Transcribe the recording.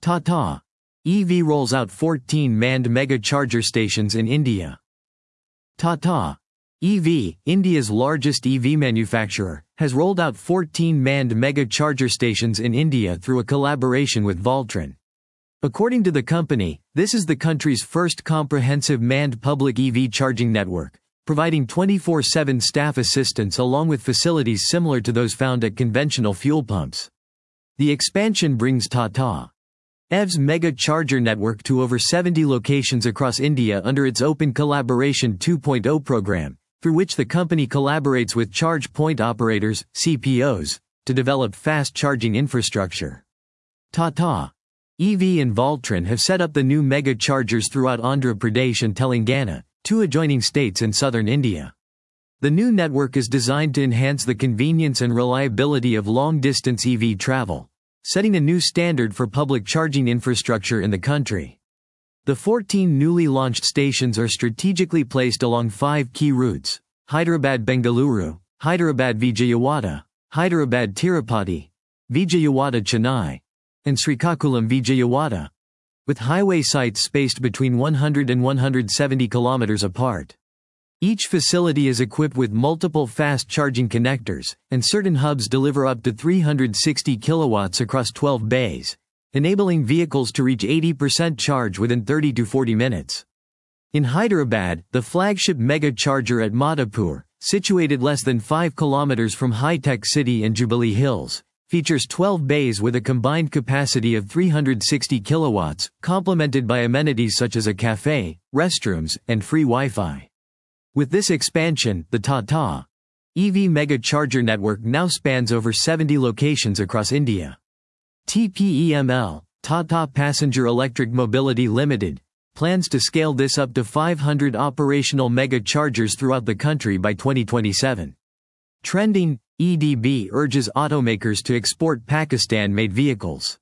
Tata EV rolls out 14 manned mega charger stations in India. Tata EV, India's largest EV manufacturer, has rolled out 14 manned mega charger stations in India through a collaboration with Voltron. According to the company, this is the country's first comprehensive manned public EV charging network, providing 24/7 staff assistance along with facilities similar to those found at conventional fuel pumps. The expansion brings Tata EV's mega charger network to over 70 locations across India under its Open Collaboration 2.0 program, through which the company collaborates with charge point operators, CPOs, to develop fast charging infrastructure. Tata EV and Voltron have set up the new mega chargers throughout Andhra Pradesh and Telangana, two adjoining states in southern India. The new network is designed to enhance the convenience and reliability of long-distance EV travel, setting a new standard for public charging infrastructure in the country. The 14 newly launched stations are strategically placed along 5 key routes: Hyderabad-Bengaluru, Hyderabad-Vijayawada, Hyderabad-Tirupati, Vijayawada-Chennai, and Srikakulam-Vijayawada, with highway sites spaced between 100 and 170 kilometers apart. Each facility is equipped with multiple fast charging connectors, and certain hubs deliver up to 360 kilowatts across 12 bays, enabling vehicles to reach 80% charge within 30 to 40 minutes. In Hyderabad, the flagship mega charger at Madhapur, situated less than 5 kilometers from High-Tech City and Jubilee Hills, features 12 bays with a combined capacity of 360 kilowatts, complemented by amenities such as a cafe, restrooms, and free Wi-Fi. With this expansion, the Tata EV mega charger network now spans over 70 locations across India. TPEML, Tata Passenger Electric Mobility Limited, plans to scale this up to 500 operational mega chargers throughout the country by 2027. Trending, EDB urges automakers to export Pakistan-made vehicles.